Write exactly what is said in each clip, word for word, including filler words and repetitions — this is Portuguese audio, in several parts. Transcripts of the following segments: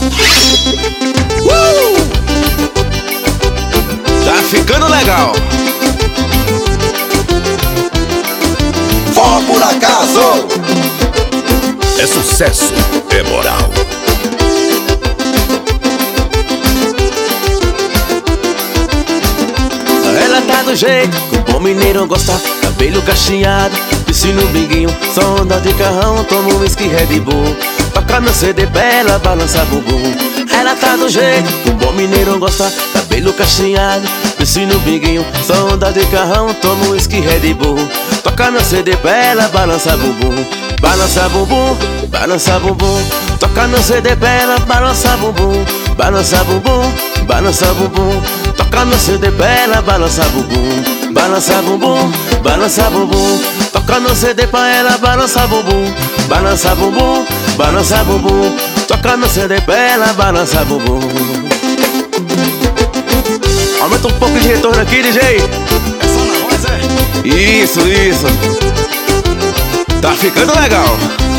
Uh! Tá ficando legal. For por acaso é sucesso, é moral. Ela tá do jeito que o bom mineiro gosta. Cabelo cacheado, piscina no binguinho, só anda de carrão, toma um whisky Red Bull. Toca no C D pra ela, balança bumbum. Ela tá do jeito que o bom mineiro gosta. Cabelo cacheado, piscina no binguinho, só anda de carrão, toma um whisky Red Bull. Toca no C D pra ela, balança bumbum. Balança bumbum, balança bumbum. Toca no C D pra ela, balança bumbum. Balança bumbum, balança bumbum. Toca no C D pra ela, balança bumbum. Balança bumbum, balança bumbum. Toca no C D pra ela, balança bumbum. Balança bumbum, balança bumbum. Toca no C D pra ela, balança bumbum. Aumenta um pouco de retorno aqui, D J. É só na voz, é? Isso, isso. Tá ficando legal.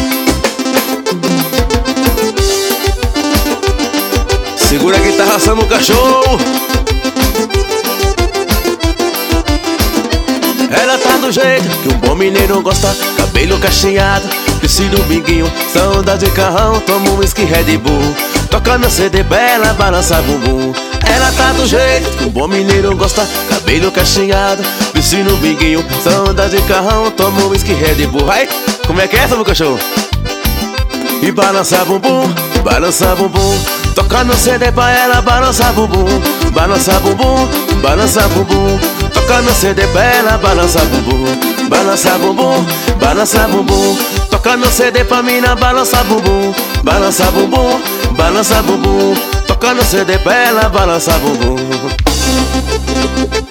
Segura a guitarra, assando o cachorro. Ela tá do jeito que um bom mineiro gosta. Cabelo cacheado, piscina no binguinho, só anda de carrão, toma um whisky Red Bull. Toca no C D pra ela, balança bumbum. Ela tá do jeito que um bom mineiro gosta. Cabelo cacheado, piscina no binguinho, só anda de carrão, toma um whisky Red Bull. Vai, como é que é essa, meu cachorro? E balança bumbum, balança bumbum. Toca no C D pra ela, balança bumbum. Balança bumbum, balança bumbum. Toca no C D pra ela, balança bumbum. Balança bumbum, balança bumbum. Toca no C D pra mina, balança bumbum. Balança bumbum, balança bumbum. Toca no C D pra ela, balança bumbum.